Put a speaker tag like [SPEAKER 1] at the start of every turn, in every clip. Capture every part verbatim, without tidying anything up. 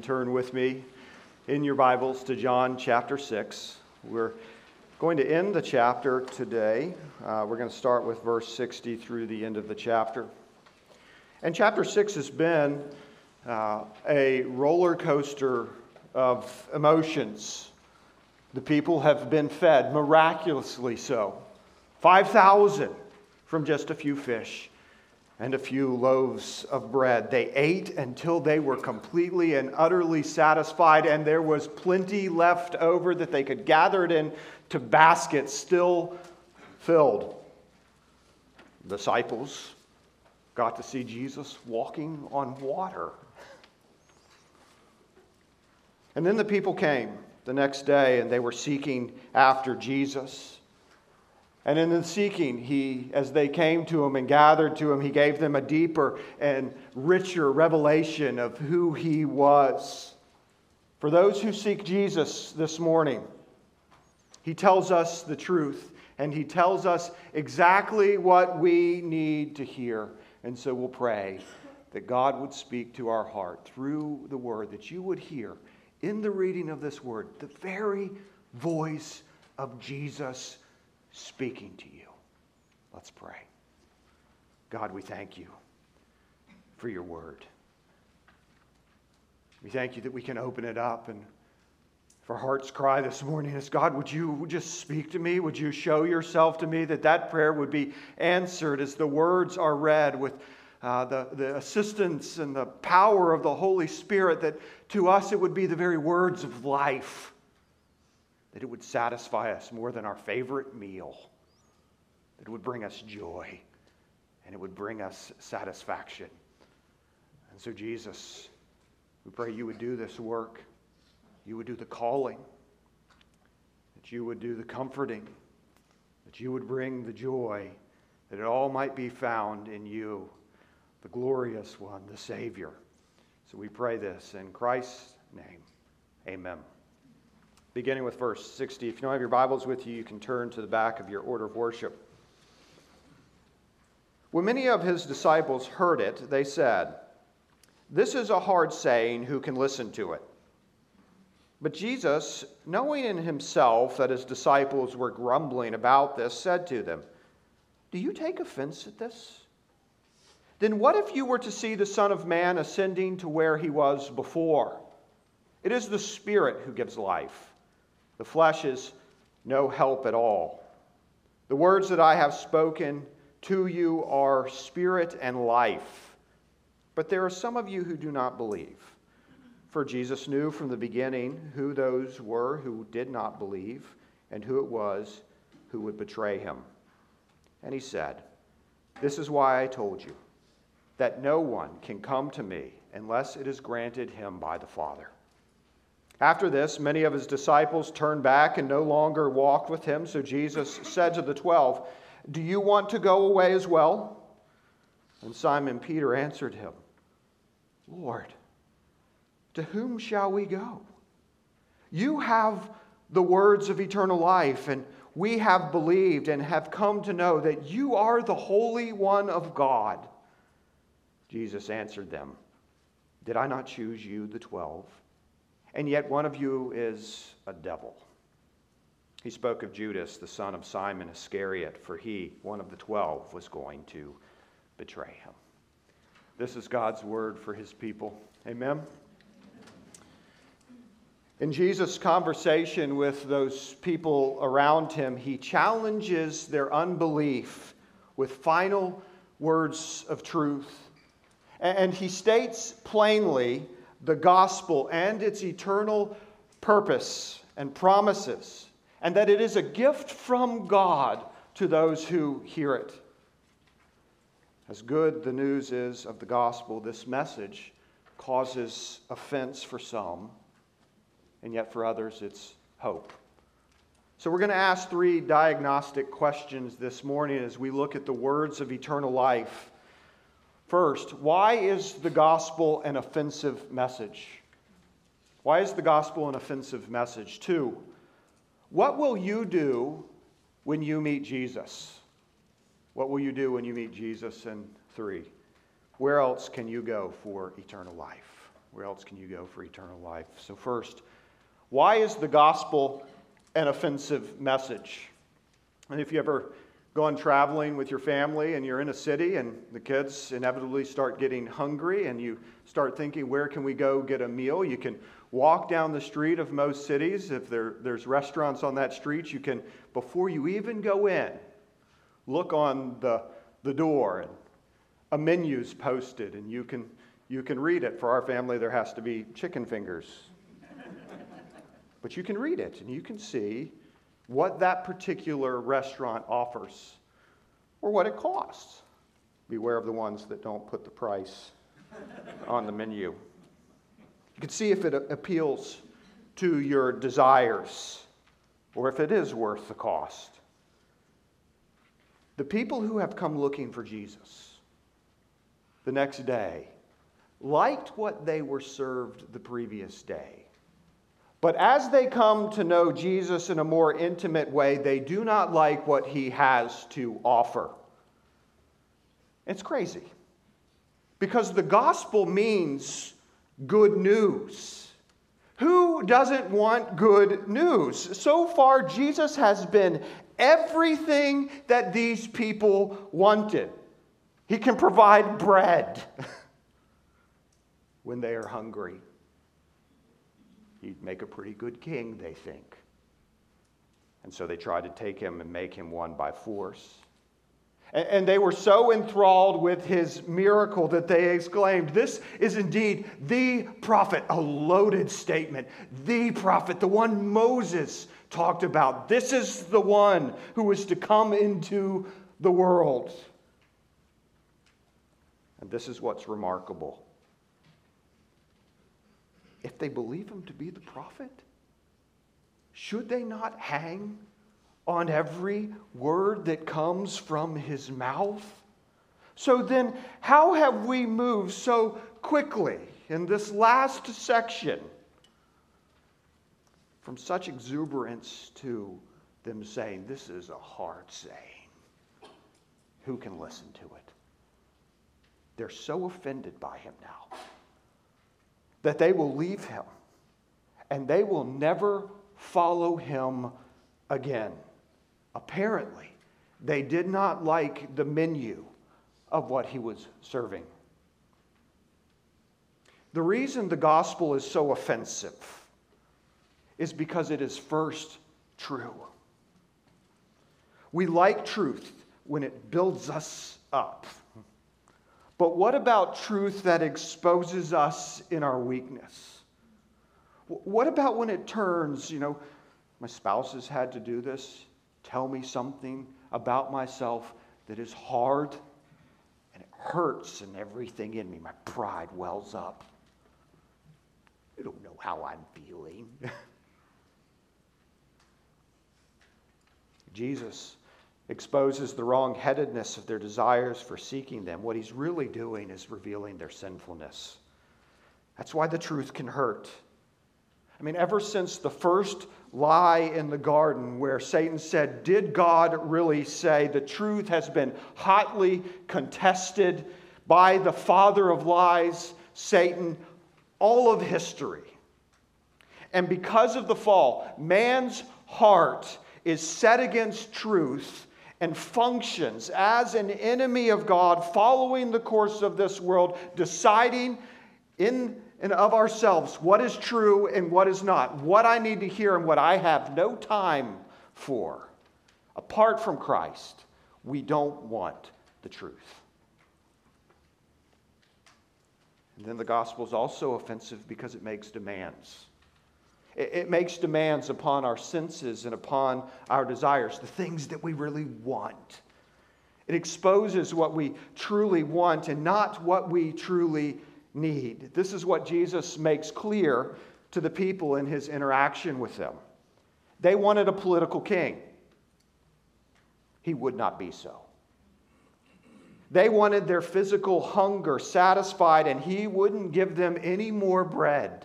[SPEAKER 1] turn with me in your Bibles to John chapter six. We're going to end the chapter today. Uh, we're going to start with verse sixty through the end of the chapter. And chapter six has been uh, a roller coaster of emotions. The people have been fed, miraculously so. five thousand from just a few fish and a few loaves of bread. They ate until they were completely and utterly satisfied, and there was plenty left over that they could gather it into baskets still filled. The disciples got to see Jesus walking on water. And then the people came the next day, and they were seeking after Jesus. And in the seeking, he, as they came to him and gathered to him, he gave them a deeper and richer revelation of who he was. For those who seek Jesus this morning, he tells us the truth, and he tells us exactly what we need to hear. And so we'll pray that God would speak to our heart through the word, that you would hear in the reading of this word the very voice of Jesus speaking to you. Let's pray. God, we thank you for your word. We thank you that we can open it up, and if our heart's cry this morning is, God, would you just speak to me? Would you show yourself to me, that that prayer would be answered as the words are read with uh, the, the assistance and the power of the Holy Spirit, that to us it would be the very words of life, that it would satisfy us more than our favorite meal, that it would bring us joy, and it would bring us satisfaction. And so, Jesus, we pray you would do this work. You would do the calling, that you would do the comforting, that you would bring the joy, that it all might be found in you, the glorious one, the Savior. So we pray this in Christ's name. Amen. Beginning with verse sixty. If you don't have your Bibles with you, you can turn to the back of your order of worship. When many of his disciples heard it, they said, "This is a hard saying, who can listen to it?" But Jesus, knowing in himself that his disciples were grumbling about this, said to them, "Do you take offense at this? Then what if you were to see the Son of Man ascending to where he was before? It is the Spirit who gives life. The flesh is no help at all. The words that I have spoken to you are spirit and life. But there are some of you who do not believe." For Jesus knew from the beginning who those were who did not believe, and who it was who would betray him. And he said, "This is why I told you, that no one can come to me unless it is granted him by the Father." After this, many of his disciples turned back and no longer walked with him. So Jesus said to the twelve, "Do you want to go away as well?" And Simon Peter answered him, "Lord, to whom shall we go? You have the words of eternal life, and we have believed and have come to know that you are the Holy One of God." Jesus answered them, "Did I not choose you, the twelve? And yet one of you is a devil." He spoke of Judas, the son of Simon Iscariot, for he, one of the twelve, was going to betray him. This is God's word for his people. Amen. In Jesus' conversation with those people around him, he challenges their unbelief with final words of truth. And he states plainly the gospel and its eternal purpose and promises, and that it is a gift from God to those who hear it. As good the news is of the gospel, this message causes offense for some, and yet for others it's hope. So we're going to ask three diagnostic questions this morning as we look at the words of eternal life. First, why is the gospel an offensive message? Why is the gospel an offensive message? Two, what will you do when you meet Jesus? What will you do when you meet Jesus? And three, where else can you go for eternal life? where else can you go for eternal life? So first, why is the gospel an offensive message? And if you ever gone traveling with your family and you're in a city and the kids inevitably start getting hungry and you start thinking, where can we go get a meal? You can walk down the street of most cities. If there, there's restaurants on that street, you can, before you even go in, look on the, the door and a menu's posted and you can, you can read it. For our family, there has to be chicken fingers. But you can read it and you can see what that particular restaurant offers or what it costs. Beware of the ones that don't put the price on the menu. You can see if it appeals to your desires or if it is worth the cost. The people who have come looking for Jesus the next day liked what they were served the previous day. But as they come to know Jesus in a more intimate way, they do not like what he has to offer. It's crazy. Because the gospel means good news. Who doesn't want good news? So far, Jesus has been everything that these people wanted. He can provide bread when they are hungry. He'd make a pretty good king, they think. And so they try to take him and make him one by force. And, and they were so enthralled with his miracle that they exclaimed, "This is indeed the prophet," a loaded statement. The prophet, the one Moses talked about. This is the one who is to come into the world. And this is what's remarkable. If they believe him to be the prophet, should they not hang on every word that comes from his mouth? So then, how have we moved so quickly in this last section from such exuberance to them saying, "This is a hard saying. Who can listen to it?" They're so offended by him now that they will leave him and they will never follow him again. Apparently, they did not like the menu of what he was serving. The reason the gospel is so offensive is because it is first true. We like truth when it builds us up. But what about truth that exposes us in our weakness? What about when it turns, you know, my spouse has had to do this, tell me something about myself that is hard, and it hurts, and everything in me, my pride wells up. I don't know how I'm feeling. Jesus exposes the wrong-headedness of their desires for seeking them. What he's really doing is revealing their sinfulness. That's why the truth can hurt. I mean, ever since the first lie in the garden where Satan said, "Did God really say?" the truth has been hotly contested by the father of lies, Satan, all of history. And because of the fall, man's heart is set against truth and functions as an enemy of God, following the course of this world, deciding in and of ourselves what is true and what is not, what I need to hear and what I have no time for. Apart from Christ, we don't want the truth. And then the gospel is also offensive because it makes demands. It makes demands upon our senses and upon our desires, the things that we really want. It exposes what we truly want and not what we truly need. This is what Jesus makes clear to the people in his interaction with them. They wanted a political king. He would not be so. They wanted their physical hunger satisfied, and he wouldn't give them any more bread.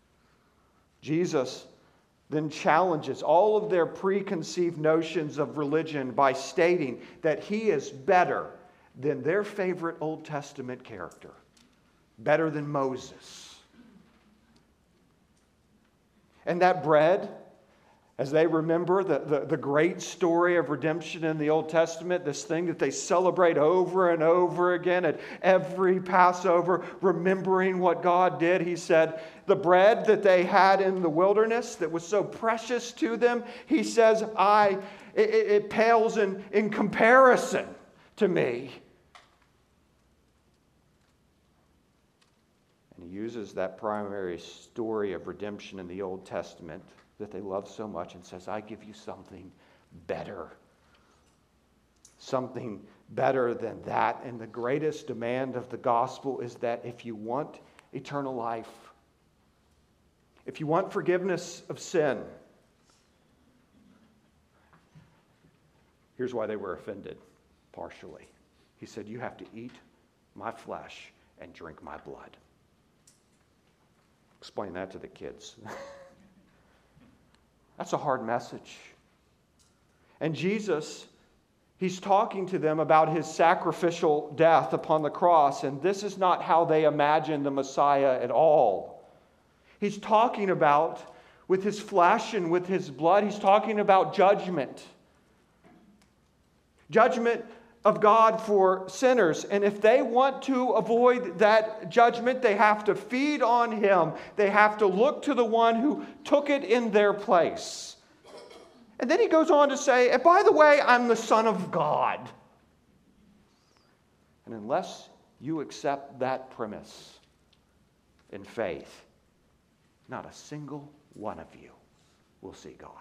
[SPEAKER 1] Jesus then challenges all of their preconceived notions of religion by stating that he is better than their favorite Old Testament character, better than Moses. And that bread, as they remember the, the, the great story of redemption in the Old Testament, this thing that they celebrate over and over again at every Passover, remembering what God did, he said, the bread that they had in the wilderness that was so precious to them, he says, I, it, it pales in, in comparison to me. And he uses that primary story of redemption in the Old Testament that they love so much and says, I give you something better. Something better than that. And the greatest demand of the gospel is that if you want eternal life, if you want forgiveness of sin, here's why they were offended, partially. He said, you have to eat my flesh and drink my blood. Explain that to the kids. That's a hard message. And Jesus, he's talking to them about his sacrificial death upon the cross, and this is not how they imagine the Messiah at all. He's talking about, with his flesh and with his blood, he's talking about judgment. Judgment of God for sinners. And if they want to avoid that judgment, they have to feed on him. They have to look to the one who took it in their place. And then he goes on to say, and by the way, I'm the Son of God. And unless you accept that premise in faith, not a single one of you will see God.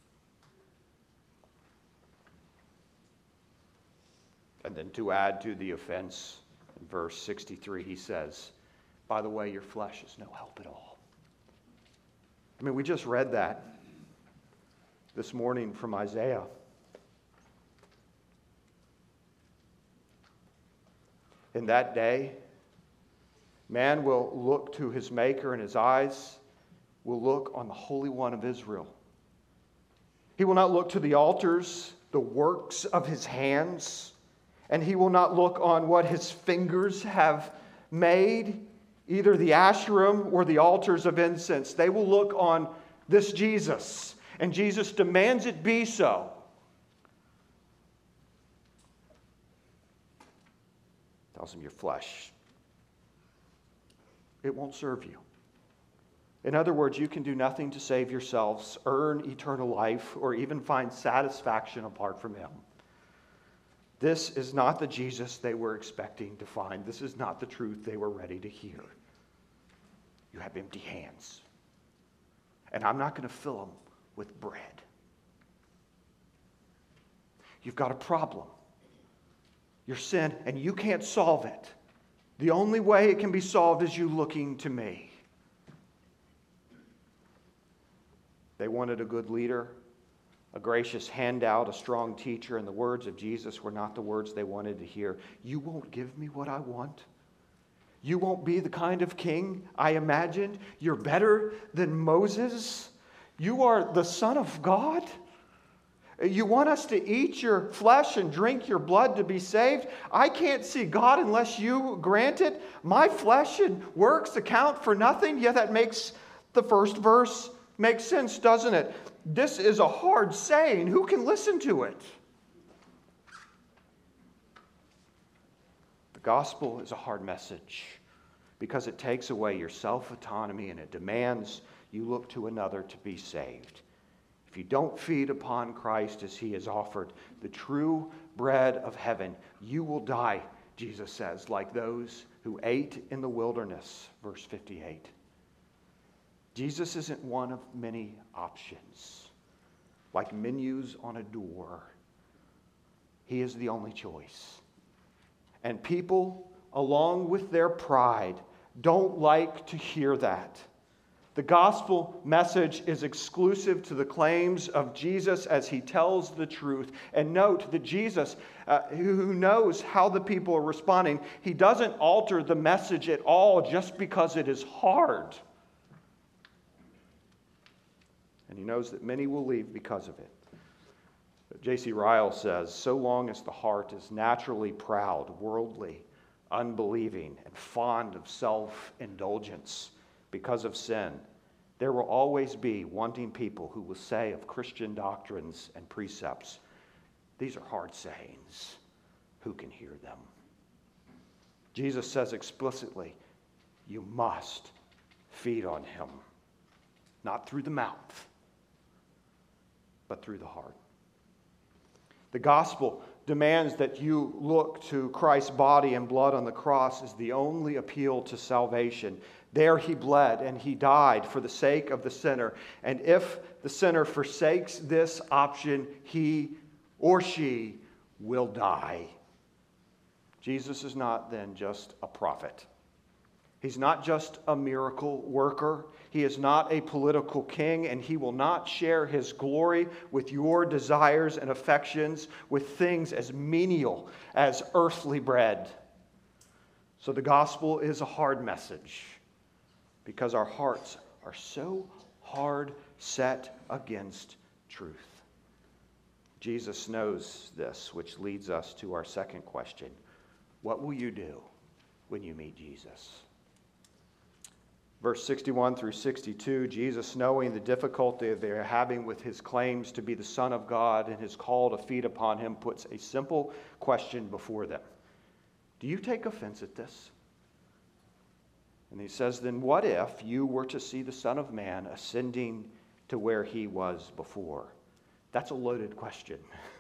[SPEAKER 1] And then to add to the offense, in verse sixty-three, he says, by the way, your flesh is no help at all. I mean, we just read that this morning from Isaiah. In that day, man will look to his Maker, and his eyes will look on the Holy One of Israel. He will not look to the altars, the works of his hands, and he will not look on what his fingers have made, either the Asherim or the altars of incense. They will look on this Jesus, and Jesus demands it be so. Tells him your flesh, it won't serve you. In other words, you can do nothing to save yourselves, earn eternal life, or even find satisfaction apart from him. This is not the Jesus they were expecting to find. This is not the truth they were ready to hear. You have empty hands. And I'm not going to fill them with bread. You've got a problem. Your sin, and you can't solve it. The only way it can be solved is you looking to me. They wanted a good leader, a gracious handout, a strong teacher, and the words of Jesus were not the words they wanted to hear. You won't give me what I want. You won't be the kind of king I imagined. You're better than Moses. You are the Son of God. You want us to eat your flesh and drink your blood to be saved? I can't see God unless you grant it. My flesh and works account for nothing. Yeah, that makes the first verse make sense, doesn't it? This is a hard saying. Who can listen to it? The gospel is a hard message because it takes away your self-autonomy and it demands you look to another to be saved. If you don't feed upon Christ as he has offered, the true bread of heaven, you will die, Jesus says, like those who ate in the wilderness. Verse fifty-eight. Jesus isn't one of many options, like menus on a door. He is the only choice. And people, along with their pride, don't like to hear that. The gospel message is exclusive to the claims of Jesus as he tells the truth. And note that Jesus, uh, who knows how the people are responding, he doesn't alter the message at all just because it is hard. And he knows that many will leave because of it. But J C Ryle says, so long as the heart is naturally proud, worldly, unbelieving, and fond of self-indulgence because of sin, There will always be wanting people who will say of Christian doctrines and precepts, these are hard sayings. Who can hear them? Jesus says explicitly, you must feed on him. Not through the mouth, but through the heart. The gospel demands that you look to Christ's body and blood on the cross as the only appeal to salvation. There he bled and he died for the sake of the sinner. And if the sinner forsakes this option, he or she will die. Jesus is not then just a prophet. He's not just a miracle worker. He is not a political king, and he will not share his glory with your desires and affections with things as menial as earthly bread. So the gospel is a hard message because our hearts are so hard set against truth. Jesus knows this, which leads us to our second question. What will you do when you meet Jesus? Verse sixty-one through sixty-two, Jesus, knowing the difficulty they are having with his claims to be the Son of God and his call to feed upon him, puts a simple question before them. Do you take offense at this? And he says, then what if you were to see the Son of Man ascending to where he was before? That's a loaded question.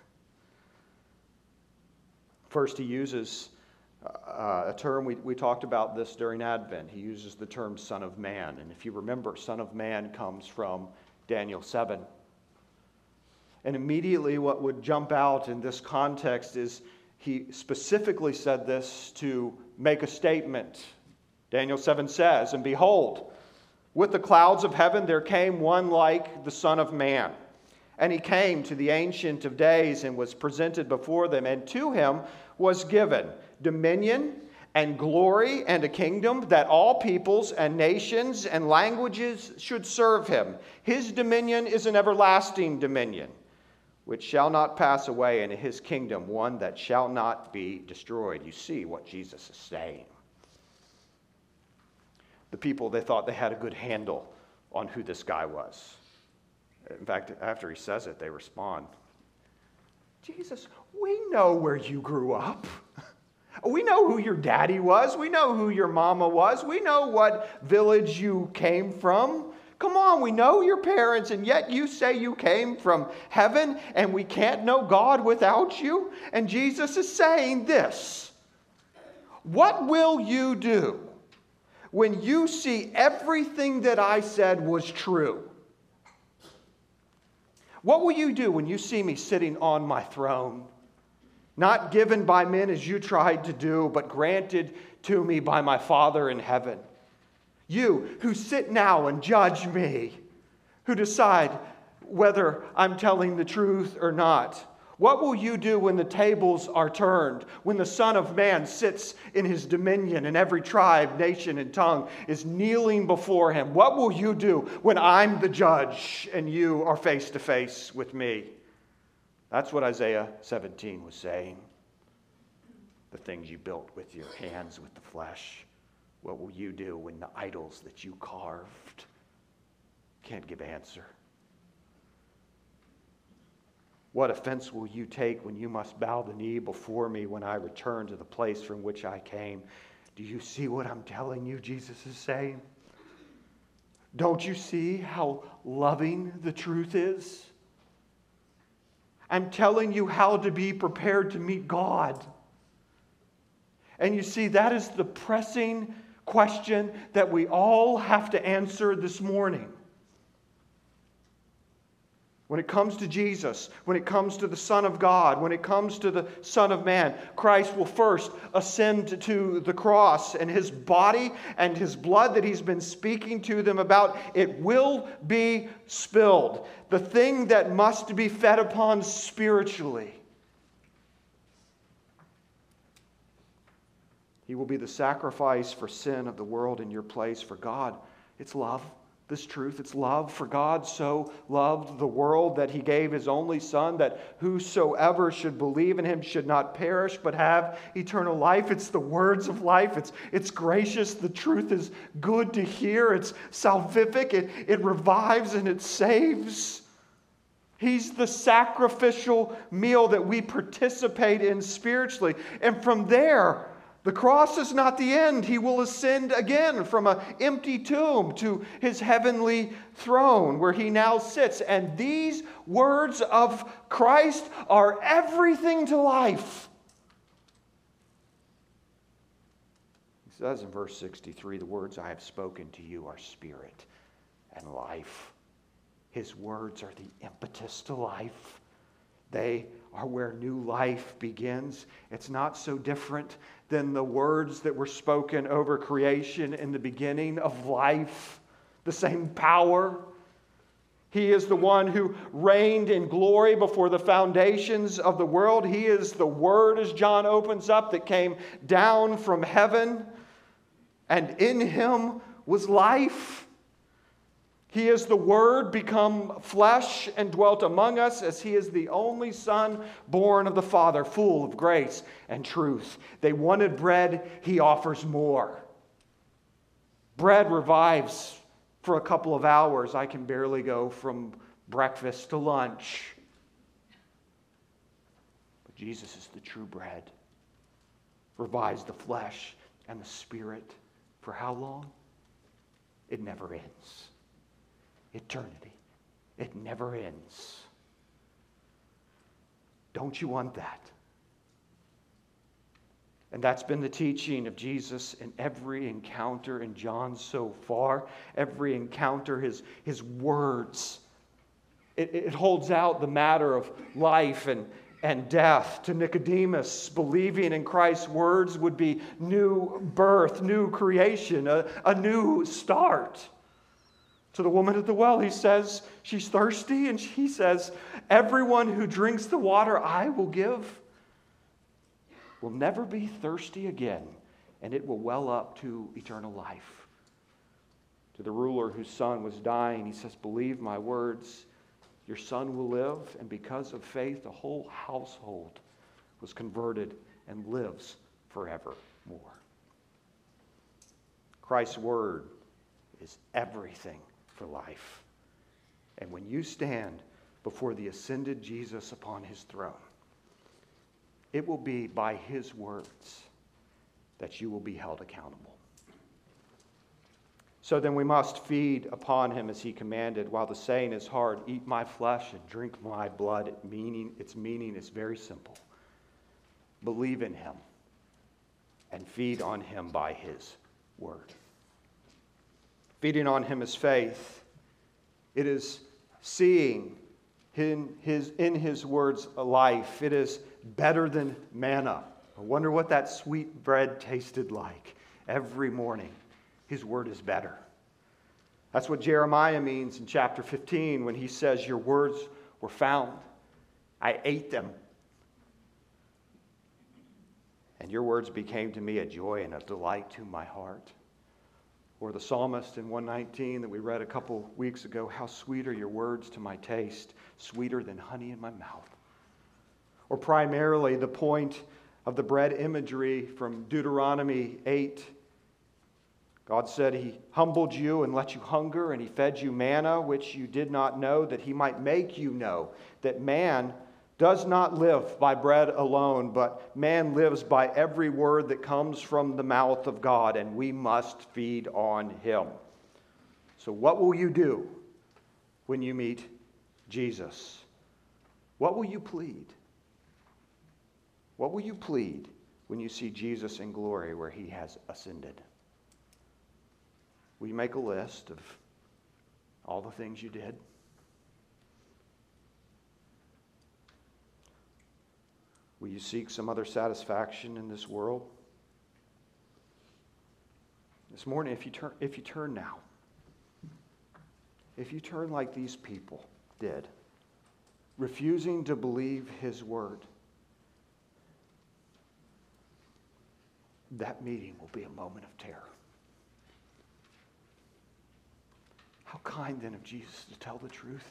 [SPEAKER 1] First, he uses Uh, a term, we, we talked about this during Advent. He uses the term Son of Man. And if you remember, Son of Man comes from Daniel seven. And immediately what would jump out in this context is he specifically said this to make a statement. Daniel seven says, and behold, with the clouds of heaven there came one like the Son of Man. And he came to the Ancient of Days and was presented before them. And to him was given dominion and glory and a kingdom that all peoples and nations and languages should serve him. His dominion is an everlasting dominion, which shall not pass away, and his kingdom one that shall not be destroyed. You see what Jesus is saying. The people, they thought they had a good handle on who this guy was. In fact, after he says it, they respond, Jesus, we know where you grew up. We know who your daddy was. We know who your mama was. We know what village you came from. Come on, we know your parents, and yet you say you came from heaven and we can't know God without you? And Jesus is saying this. What will you do when you see everything that I said was true? What will you do when you see me sitting on my throne? Not given by men as you tried to do, but granted to me by my Father in heaven. You who sit now and judge me, who decide whether I'm telling the truth or not. What will you do when the tables are turned, when the Son of Man sits in his dominion and every tribe, nation, and tongue is kneeling before him? What will you do when I'm the judge and you are face to face with me? That's what Isaiah seventeen was saying. The things you built with your hands, with the flesh. What will you do when the idols that you carved can't give answer? What offense will you take when you must bow the knee before me when I return to the place from which I came? Do you see what I'm telling you, Jesus is saying? Don't you see how loving the truth is? I'm telling you how to be prepared to meet God. And you see, that is the pressing question that we all have to answer this morning. When it comes to Jesus, when it comes to the Son of God, when it comes to the Son of Man, Christ will first ascend to the cross, and his body and his blood that he's been speaking to them about, it will be spilled. The thing that must be fed upon spiritually. He will be the sacrifice for sin of the world in your place. For God, it's love. this truth. It's love. For God so loved the world that he gave his only Son, that whosoever should believe in him should not perish but have eternal life. It's the words of life. It's, it's gracious. The truth is good to hear. It's salvific. It, it revives and it saves. He's the sacrificial meal that we participate in spiritually. And from there, the cross is not the end. He will ascend again from an empty tomb to his heavenly throne where he now sits. And these words of Christ are everything to life. He says in verse sixty-three, the words I have spoken to you are spirit and life. His words are the impetus to life. They are where new life begins. It's not so different than the words that were spoken over creation in the beginning of life. The same power. He is the one who reigned in glory before the foundations of the world. He is the Word, as John opens up, that came down from heaven. And in him was life. He is the Word become flesh and dwelt among us, as he is the only Son born of the Father, full of grace and truth. They wanted bread, he offers more. Bread revives for a couple of hours. I can barely go from breakfast to lunch. But Jesus is the true bread. Revives the flesh and the spirit. For how long? It never ends. Eternity. It never ends. Don't you want that? And that's been the teaching of Jesus in every encounter in John so far. Every encounter, his, his words. It, it holds out the matter of life and, and death. To Nicodemus, believing in Christ's words would be new birth, new creation, a, a new start. To the woman at the well, he says she's thirsty, and he says, everyone who drinks the water I will give will never be thirsty again, and it will well up to eternal life. To the ruler whose son was dying, he says, believe my words, your son will live, and because of faith, the whole household was converted and lives forevermore. Christ's word is everything for life. And when you stand before the ascended Jesus upon his throne, it will be by his words that you will be held accountable. So then we must feed upon him as he commanded. While the saying is hard, eat my flesh and drink my blood, it meaning, its meaning is very simple. Believe in him and feed on him by his word. Feeding on him is faith. It is seeing in his, in his words a life. It is better than manna. I wonder what that sweet bread tasted like every morning. His word is better. That's what Jeremiah means in chapter fifteen when he says, your words were found. I ate them. And your words became to me a joy and a delight to my heart. Or the psalmist in one nineteen that we read a couple weeks ago, how sweet are your words to my taste, sweeter than honey in my mouth. Or primarily the point of the bread imagery from Deuteronomy eight. God said he humbled you and let you hunger, and he fed you manna, which you did not know, that he might make you know that man does not live by bread alone, but man lives by every word that comes from the mouth of God, and we must feed on him. So what will you do when you meet Jesus? What will you plead? What will you plead when you see Jesus in glory where he has ascended? Will you make a list of all the things you did? Will you seek some other satisfaction in this world? This morning, if you turn, if you turn now, if you turn like these people did, refusing to believe his word, that meeting will be a moment of terror. How kind then of Jesus to tell the truth.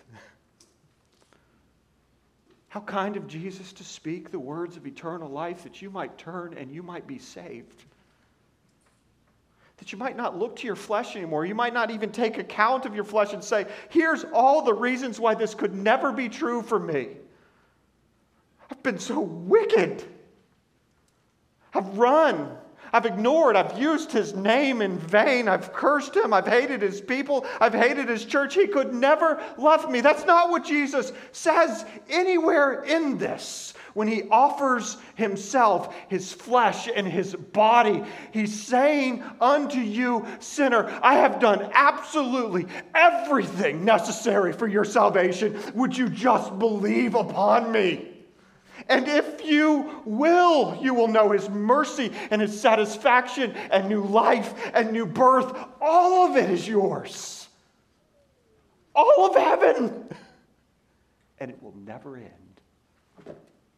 [SPEAKER 1] How kind of Jesus to speak the words of eternal life that you might turn and you might be saved. That you might not look to your flesh anymore. You might not even take account of your flesh and say, here's all the reasons why this could never be true for me. I've been so wicked. I've run. I've ignored. I've used his name in vain. I've cursed him. I've hated his people. I've hated his church. He could never love me. That's not what Jesus says anywhere in this. When he offers himself, his flesh and his body, he's saying unto you, sinner, I have done absolutely everything necessary for your salvation. Would you just believe upon me? And if you will, you will know his mercy and his satisfaction and new life and new birth. All of it is yours. All of heaven. And it will never end.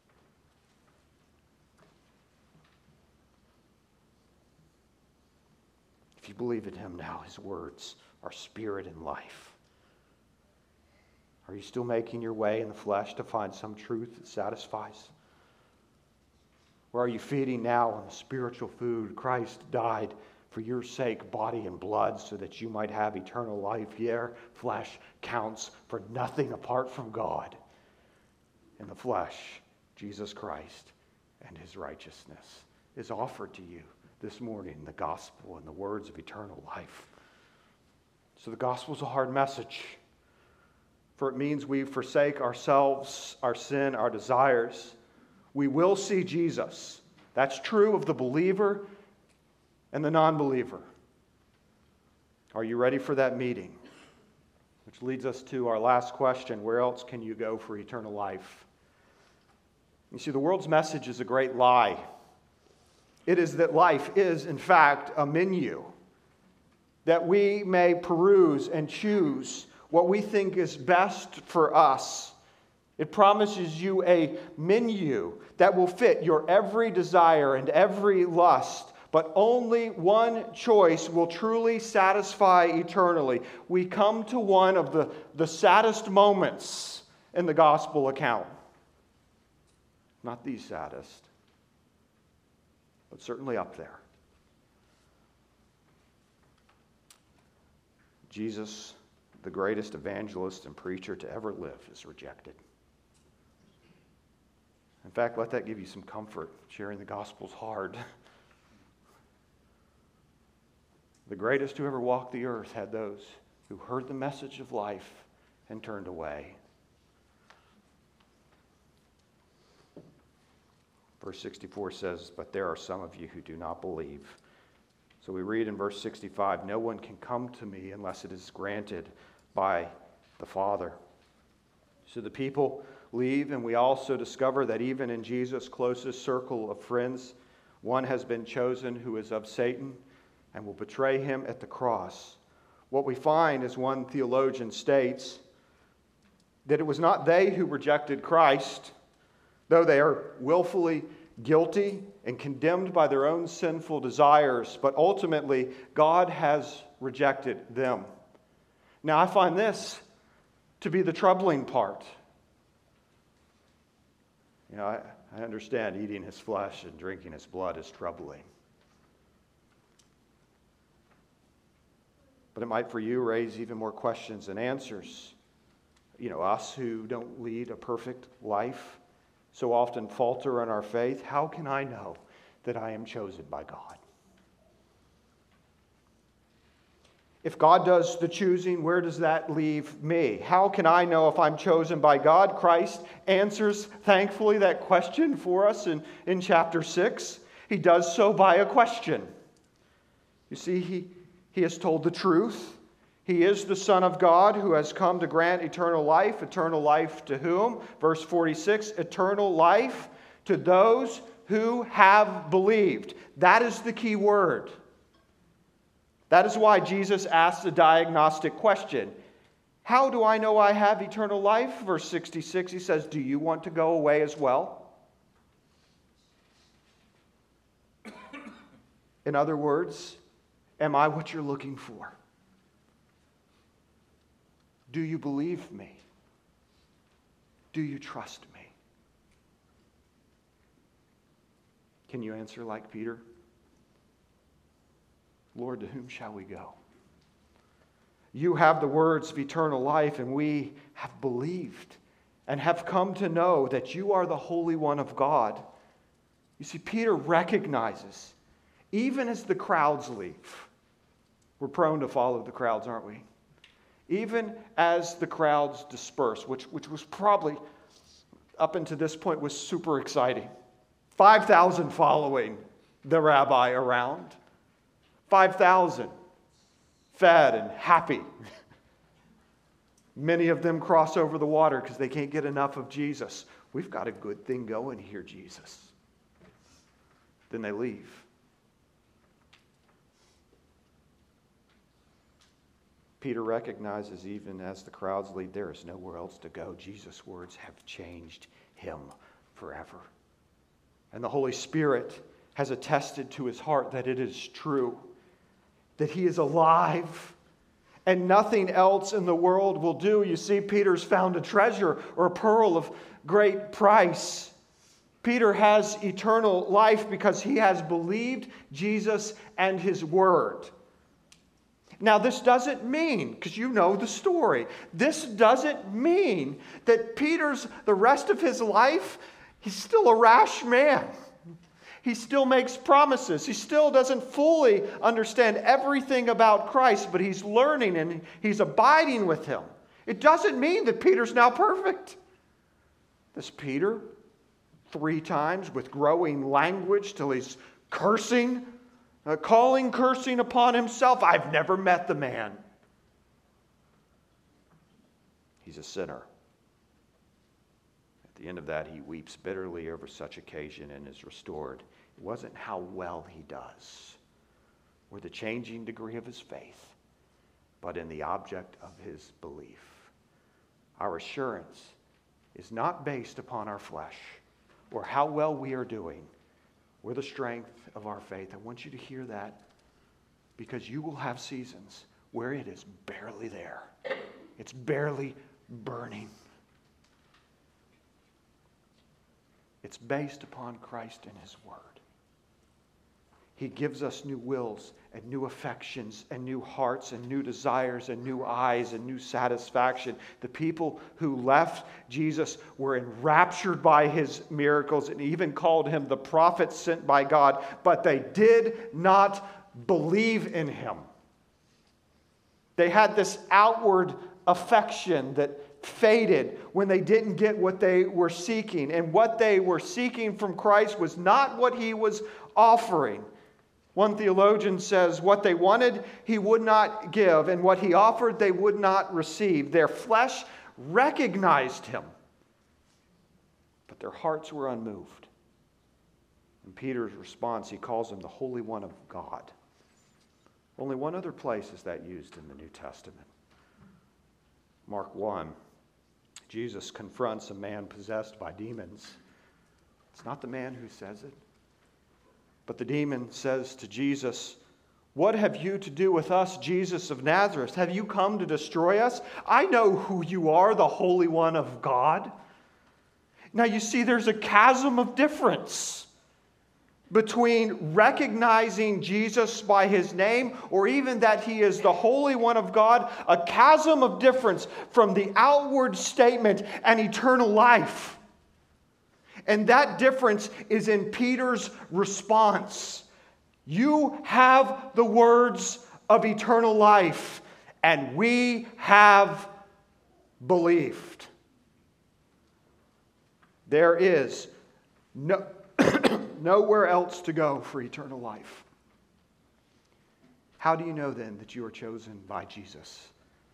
[SPEAKER 1] If you believe in him now, his words are spirit and life. Are you still making your way in the flesh to find some truth that satisfies? Or are you feeding now on the spiritual food? Christ died for your sake, body and blood, so that you might have eternal life. Your flesh counts for nothing apart from God. In the flesh, Jesus Christ and his righteousness is offered to you this morning, the gospel and the words of eternal life. So the gospel is a hard message. For it means we forsake ourselves, our sin, our desires. We will see Jesus. That's true of the believer and the non-believer. Are you ready for that meeting? Which leads us to our last question. Where else can you go for eternal life? You see, the world's message is a great lie. It is that life is, in fact, a menu that we may peruse and choose what we think is best for us. It promises you a menu that will fit your every desire and every lust, but only one choice will truly satisfy eternally. We come to one of the, the saddest moments in the gospel account. Not the saddest, but certainly up there. Jesus, the greatest evangelist and preacher to ever live, is rejected. In fact, let that give you some comfort. Sharing the gospel's hard. The greatest who ever walked the earth had those who heard the message of life and turned away. Verse sixty-four says, but there are some of you who do not believe. So we read in verse sixty-five, no one can come to me unless it is granted by the Father. So the people leave, and we also discover that even in Jesus' closest circle of friends, one has been chosen who is of Satan and will betray him at the cross. What we find, as one theologian states, that it was not they who rejected Christ, though they are willfully guilty and condemned by their own sinful desires, but ultimately God has rejected them. Now, I find this to be the troubling part. You know, I, I understand eating his flesh and drinking his blood is troubling. But it might for you raise even more questions than answers. You know, us who don't lead a perfect life, so often falter in our faith. How can I know that I am chosen by God? If God does the choosing, where does that leave me? How can I know if I'm chosen by God? Christ answers, thankfully, that question for us in, in chapter six. He does so by a question. You see, he, he has told the truth. He is the Son of God who has come to grant eternal life. Eternal life to whom? Verse forty-six, eternal life to those who have believed. That is the key word. That is why Jesus asks a diagnostic question. How do I know I have eternal life? Verse sixty-six, he says, do you want to go away as well? In other words, am I what you're looking for? Do you believe me? Do you trust me? Can you answer like Peter? Lord, to whom shall we go? You have the words of eternal life, and we have believed and have come to know that you are the Holy One of God. You see, Peter recognizes, even as the crowds leave, we're prone to follow the crowds, aren't we? Even as the crowds disperse, which, which was probably, up until this point, was super exciting. five thousand following the rabbi around. five thousand fed and happy. Many of them cross over the water because they can't get enough of Jesus. We've got a good thing going here, Jesus. Then they leave. Peter recognizes, even as the crowds leave, there is nowhere else to go. Jesus' words have changed him forever. And the Holy Spirit has attested to his heart that it is true, that he is alive, and nothing else in the world will do. You see, Peter's found a treasure or a pearl of great price. Peter has eternal life because he has believed Jesus and his word. Now, this doesn't mean, because you know the story, this doesn't mean that Peter's, the rest of his life, he's still a rash man. He still makes promises. He still doesn't fully understand everything about Christ, but he's learning and he's abiding with him. It doesn't mean that Peter's now perfect. This Peter, three times with growing language till he's cursing, uh, calling cursing upon himself. I've never met the man. He's a sinner. At the end of that, he weeps bitterly over such occasion and is restored. It wasn't how well he does or the changing degree of his faith, but in the object of his belief. Our assurance is not based upon our flesh or how well we are doing or the strength of our faith. I want you to hear that, because you will have seasons where it is barely there. It's barely burning. It's based upon Christ and his word. He gives us new wills and new affections and new hearts and new desires and new eyes and new satisfaction. The people who left Jesus were enraptured by his miracles and even called him the prophet sent by God, but they did not believe in him. They had this outward affection that faded when they didn't get what they were seeking. And what they were seeking from Christ was not what he was offering. One theologian says, what they wanted, he would not give, and what he offered, they would not receive. Their flesh recognized him, but their hearts were unmoved. In Peter's response, he calls him the Holy One of God. Only one other place is that used in the New Testament. Mark one, Jesus confronts a man possessed by demons. It's not the man who says it, but the demon says to Jesus, "What have you to do with us, Jesus of Nazareth? Have you come to destroy us? I know who you are, the Holy One of God." Now you see, there's a chasm of difference between recognizing Jesus by his name, or even that he is the Holy One of God, a chasm of difference from the outward statement and eternal life. And that difference is in Peter's response. You have the words of eternal life, and we have believed. There is no nowhere else to go for eternal life. How do you know then that you are chosen by Jesus?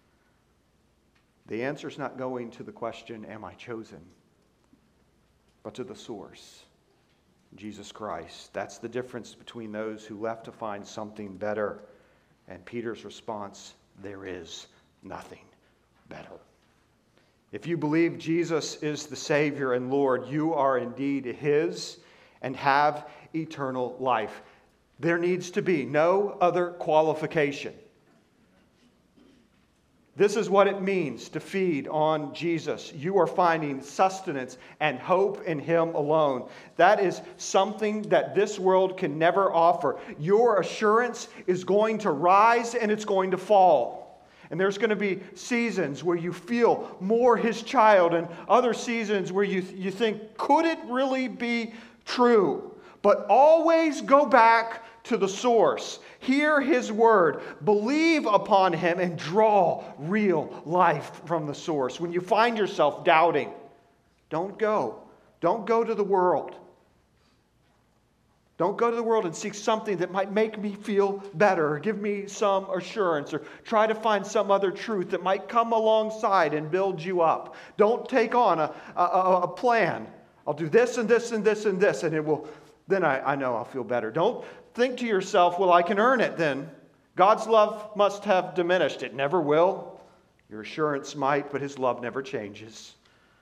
[SPEAKER 1] The answer is not going to the question, am I chosen? But to the source, Jesus Christ. That's the difference between those who left to find something better and Peter's response, there is nothing better. If you believe Jesus is the Savior and Lord, you are indeed his and have eternal life. There needs to be no other qualification. This is what it means to feed on Jesus. You are finding sustenance and hope in Him alone. That is something that this world can never offer. Your assurance is going to rise and it's going to fall. And there's going to be seasons where you feel more His child, and other seasons where you, you think, could it really be true? But always go back to the source. Hear His word. Believe upon Him and draw real life from the source. When you find yourself doubting, don't go. Don't go to the world. Don't go to the world and seek something that might make me feel better or give me some assurance, or try to find some other truth that might come alongside and build you up. Don't take on a, a, a plan. I'll do this and this and this and this, and it will, then I, I know I'll feel better. Don't think to yourself, well, I can earn it then. God's love must have diminished. It never will. Your assurance might, but His love never changes.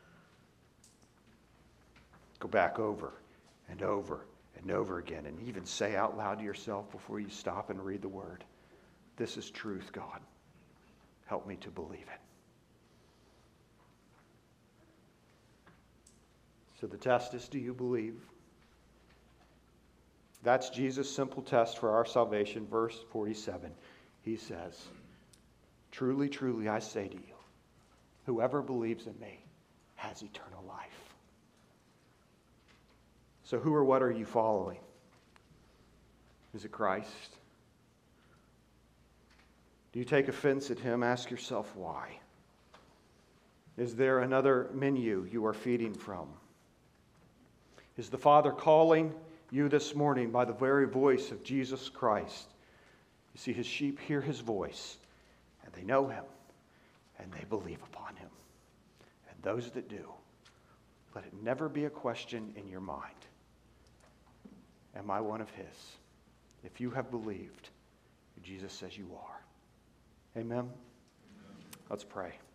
[SPEAKER 1] Go back over and over and over again, and even say out loud to yourself before you stop and read the Word, this is truth, God. Help me to believe it. So the test is, do you believe? That's Jesus' simple test for our salvation. Verse forty-seven, He says, truly, truly, I say to you, whoever believes in me has eternal life. So who or what are you following? Is it Christ? Do you take offense at Him? Ask yourself why. Is there another menu you are feeding from? Is the Father calling you this morning by the very voice of Jesus Christ? You see, His sheep hear His voice, and they know Him, and they believe upon Him. And those that do, let it never be a question in your mind. Am I one of His? If you have believed, Jesus says you are. Amen? Amen. Let's pray.